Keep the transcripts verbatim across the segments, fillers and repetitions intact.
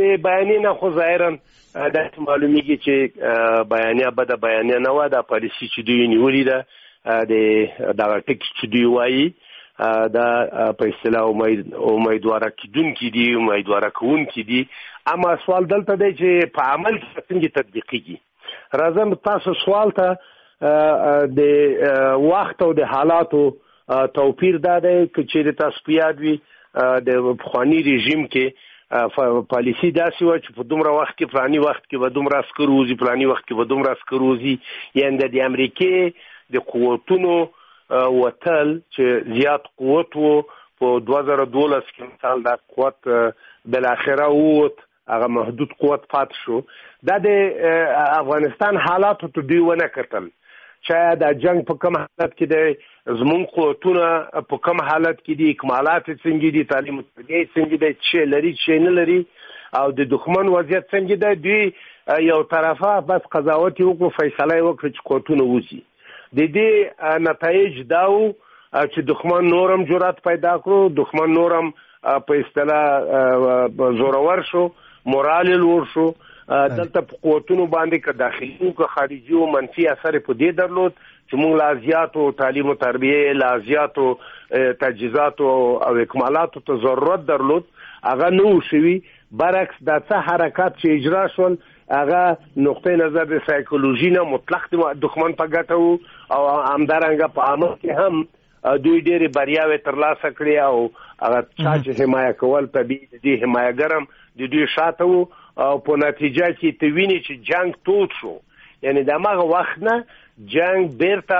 د بیانیه نه خو ظاهرا داسې معلومیږي چې بیانیه به د بیانیه نه وه، دا پالیسي چې دوی نیولې ده د دغه ټکي چې دوی وایي دا په اصطلاح امیدواره کیدونکي دي، امیدواره کوونکي دي. اما سوال دلته دی چې په عمل کې څنګه تطبیقیږي. راځم تاسو سوال ته د وخت او د حالاتو توپیر دا دی که چیرې تاسو په یاد وي د پخواني رژیم کې پالیسي داسې وه چې په دومره وخت کې فلاني وخت کې به دومره عسکر وځي، فلاني وخت کې به دومره عسکر وځي. یعنې د امریکې د قوتونو وتل چې زیات قوت وو په دوه زره دولس کې مثال دا قوت بالاخره ووت، هغه محدود قوت پاتې شو. دا د افغانستان حالاتو ته دوی ونه کتل چې دا جنگ په کوم حالت کې دی، زمونږ قوتونه په کوم حالت کې دي، اکمالات څنګه دي، تعلیم تربیه څنګه دی، چې لري چې نه لري، او د دښمن وضعیت څنګه دی. دوی یو طرفه بس قضاوت وکړو، فیصله وکړه چې قوتونه وځي. د دې نتایج داو چې دښمن نورم جرأت پیدا کړو، دښمن نورم په اصطلاح زورور شو، مورال لوړ شو. دلته په قوتونو باندې که داخلي او که خارجي او منفي اثر په دې درلود چې موږ لا زیاتو تعلیم او تربیه، لا زیاتو تجهیزات او اکمالاتو ته ضرورت درلود، هغه نه شوي. برعکس دا څه حرکات چې اجرا شول هغه نقطه نظر د سایکولوژي نه مطلق دښمن په ګټه وو، او همدارنګه په عمل کې هم دوی ډېرې بریاوې ترلاسه کړې، او هغه چا چې حمایه کول طبیعي د دې حمایهګرم د دوی شاته وو، او په نتیجه کې ته وینې چې جنگ تود شو. یعنی د هماغه وخت نه جنگ بیرته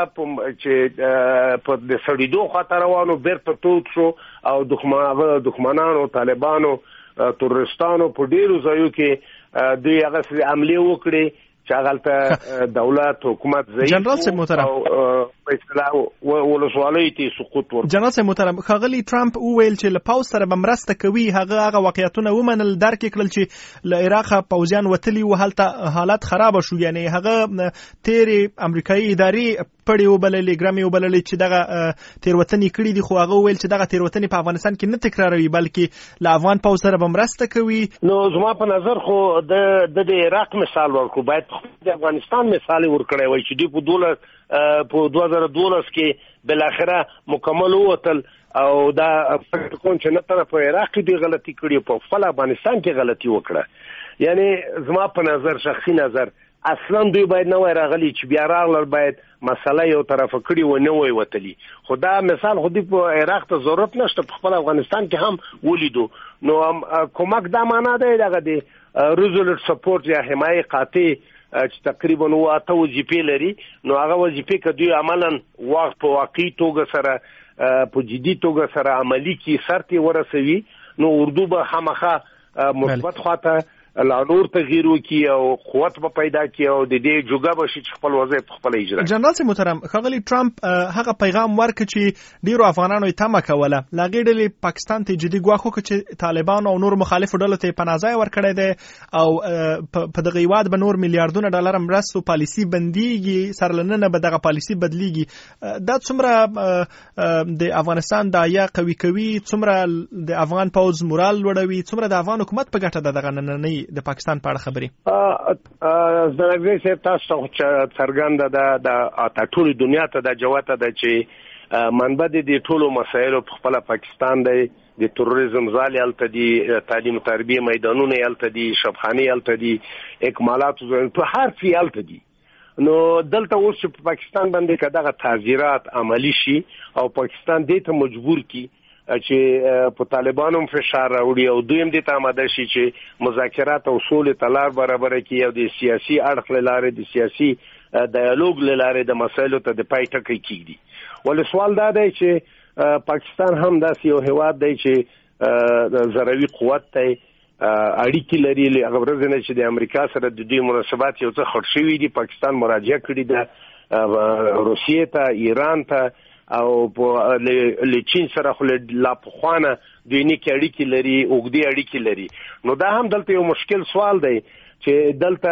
چې په د سړېدو خواته روانو بیرته تود شو، او دښمنانو، طالبانو، تورستانو په ډیرو ځایو کې دوی هغه عملې وکړي چې هغه دولت حکومت ضعیف جنرال صاحب محترم په اصطلاح ولسوالۍ ته سقوط ورکړ. جنرال صاحب محترم، ښاغلي ټرمپ وویل چې له پوځ سره به مرسته کوي. هغه هغه واقعیتونه ومنل، درک یې کړل چې له عراقه پوځیان وتلي وو، هلته حالت خراب شو. یعنی هغه تیرې امریکایي ادارې پړې وبللې، ګرامې وبللې چې دغه تېروتنې کړي دي، خو هغه وویل چې دغه تېروتنې په افغانستان کې نه تکراروي بلکې له افغان پوځ سره به مرسته کوي. نو زما په نظر خو د د عراق مثال ورکړو، باید د افغانستان مثال ورکړی وای چې دوی په دولس په دوه زره دولس کې بالاخره مکمل ووتل، او دا فکر کوم چې نه تنه په عراق کې دی غلطي کړې، په خپل افغانستان کې غلطي وکړه. یعنی زما په نظر، شخصي نظر، اصلا دوی باید نه وای راغلي چې بیا راغلل باید مسله یو طرفه کړي و نه وای وتلی. خو دا مثال خو دوی په عراق ته ضرورت نشته، په خپل افغانستان کې هم ولیدو. نو کومک دا معنا دی دغه د ریزولوټ سپورټ یا حمایه قاطع چې تقریبا نو اته وظیفې لري، نو هغه وظیفې که دوی عملا وخت په واقعي توګه سره په جدي توګه سره عملي کې سرته ورسوي، نو اردو به خامخا مثبت خواته لا نور تغییر وکي او قوت به پیدا کړي، او د دې جوګه به شي چې خپل وظیفه په خپل اجرا. جنرال صاحب محترم، ښاغلي ټرمپ هغه پیغام ورکړ چې ډیرو افغانانو یې تمه کوله، لا ډېرې پاکستان ته جدي ګواښ وکړ چې طالبان او نور مخالفو ډلو ته پناه ځای ورکړی دی، او په دغه هیواد به نور میلیارډونه ډالر مرستو پالیسي بندیږي، سره له ننه به دغه پالیسي بدلیږي. دا څومره د افغانستان داعیه قوي کوي، څومره د افغان پوځ مورال لوړوي، څومره د افغان حکومت په ګټه ده دغه نننۍ د پاکستان په اړه خبرې؟ زنګوي صاحب تاسو څرګنده ده د ټولې دنیا ته د جواته ده چې منبع د ټولو مسایلو په خپل پاکستان دی. د تروریزم ځالې هلته دي، تعلیم تربیه میدانونه هلته دي، شبخانې هلته دي، اکمالات په هر څه هلته دي. نو دلته اوس چې په پاکستان باندې که دغه تعزیرات عملی شي او پاکستان دې ته مجبور کی چې په طالبانو فشار راوړي، او دوی هم دې ته آماده شي چې مذاکرات او سولې ته لار برابره کړي، او د سیاسي اړخ له لارې، د سیاسي ډایالوګ له لارې د مسایلو ته د پای ټکی کېږدي. ولې سوال دا دی چې پاکستان هم داسې یو هیواد دی چې زروي قوت دی، اړیکې لري، هغه ورځ نه چې د امریکا سره د دوی مناسبات یو څه خړ شوي دي. پاکستان مراجعه کړې ده روسیې ته، ایران ته، او په لچین سره خو لا پخوانه دوی نیکې اړیکې لري، اوږدې اړیکې لري. نو دا هم دلته یو مشکل سوال دی چې دلته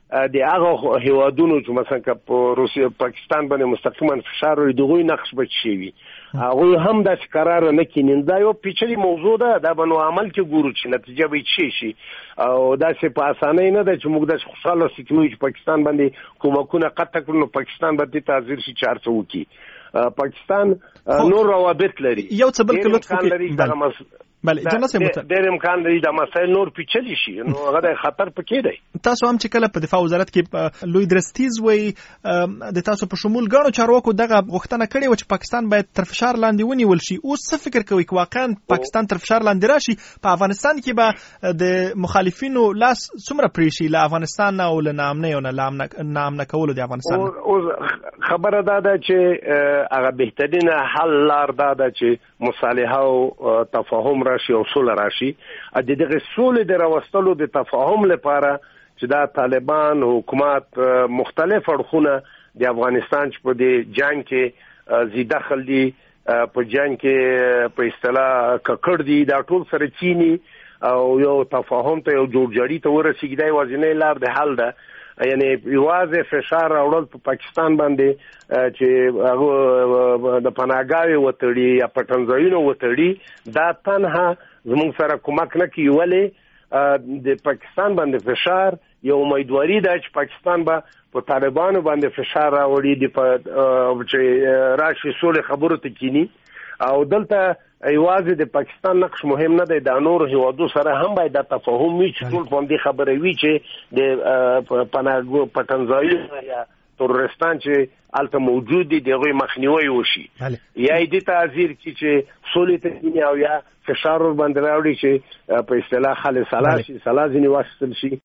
د هغه هیوادونو چې مثلا په روسیه پاکستان باندې مستقیما فشار وي دغه نقش بچي وي هغه هم د قرار نه کینین دا یو پیچلې موضوع ده دا بنو عمل کې ګورو چې نتیجه به شي شي او دا څه په اسانه نه ده چې موږ د خوشاله سکیو چې پاکستان باندې کومکونه قطع کړو پاکستان باندې تعذير شي چارڅو وکي پاکستان نور روابط لري یو څه بل کلو ته بله جناب صاحب ډېر امکان لري دا مسایل نور پیچلي شي نو هغه د خطر پکې دی تاسو هم چې کله په دفاع وزارت کې لوی درستیز وي د تاسو په شمول غاڼو چارواکو دغه غوښتنه کړې و چې پاکستان باید تر فشار لاندې ونیول شي اوس څه فکر کوي چې واقعا پاکستان تر فشار لاندې راشي په افغانستان کې به د مخالفینو لاس څومره پرې شي له افغانستان او له نامنه او نه نامنه کولو د افغانستان خبره دا ده چې هغه بهترینه حل لار دا ده چې مصالحه او تفاهم راشي او صلح راشي د دغه صلح د راوستلو د تفاهم لپاره چې دا طالبان حکومت مختلف اړخونه د افغانستان چې په دې جنگ کې زی دخل دي په جنگ کې په اصطلاح ککړ دي دا ټول سره چینی او یو تفاهم ته یو جوړجاړي ته ورسیږي دا وازنه لار د حل ده یعنی یوازې فشار راوړل په پاکستان باندې چې هغه د پناهګاوي وتړي یا پټنځایونو وتړي دا تنها زموږ سره کومک نه کوي ولې د پاکستان باندې فشار یو امیدواري ده چې پاکستان به په طالبانو باندې فشار راوړي د چې راشي صلح خبرو ته کینی او دلته ایوازه د پاکستان نقش مهم نه دی د نور هیوادو سره هم باید د تفاهم وي چې ټول په دې خبره وي چې د پناهګو پټنځایونو یا تورستان چې الته موجود دي دغه مخنیوي وشي یا دې تعذير چې صلح ته او یا فشار باندې راوړي چې په اصطلاح خالص سلاسي سلازنی واسطل شي